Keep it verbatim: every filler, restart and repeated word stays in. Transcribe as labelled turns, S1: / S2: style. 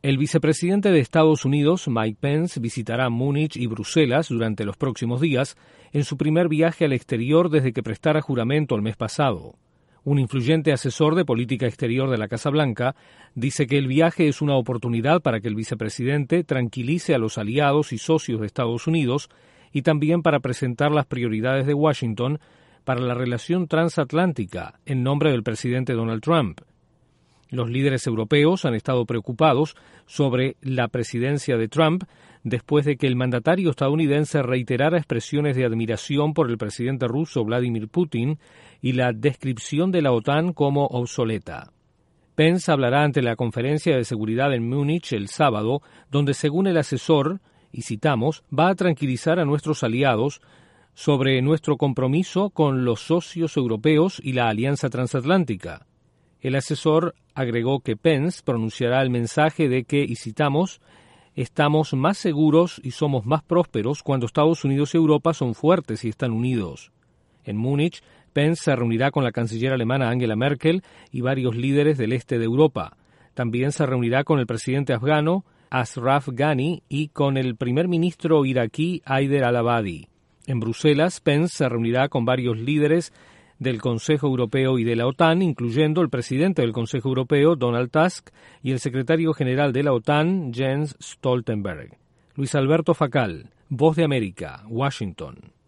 S1: El vicepresidente de Estados Unidos, Mike Pence, visitará Múnich y Bruselas durante los próximos días en su primer viaje al exterior desde que prestara juramento el mes pasado. Un influyente asesor de política exterior de la Casa Blanca dice que el viaje es una oportunidad para que el vicepresidente tranquilice a los aliados y socios de Estados Unidos y también para presentar las prioridades de Washington para la relación transatlántica en nombre del presidente Donald Trump. Los líderes europeos han estado preocupados sobre la presidencia de Trump después de que el mandatario estadounidense reiterara expresiones de admiración por el presidente ruso Vladimir Putin y la descripción de la OTAN como obsoleta. Pence hablará ante la Conferencia de Seguridad en Múnich el sábado, donde, según el asesor, y citamos, va a tranquilizar a nuestros aliados sobre nuestro compromiso con los socios europeos y la alianza transatlántica. El asesor agregó que Pence pronunciará el mensaje de que, y citamos, estamos más seguros y somos más prósperos cuando Estados Unidos y Europa son fuertes y están unidos. En Múnich, Pence se reunirá con la canciller alemana Angela Merkel y varios líderes del este de Europa. También se reunirá con el presidente afgano Ashraf Ghani y con el primer ministro iraquí Haider al-Abadi. En Bruselas, Pence se reunirá con varios líderes del Consejo Europeo y de la OTAN, incluyendo el presidente del Consejo Europeo, Donald Tusk, y el secretario general de la OTAN, Jens Stoltenberg. Luis Alberto Facal, Voz de América, Washington.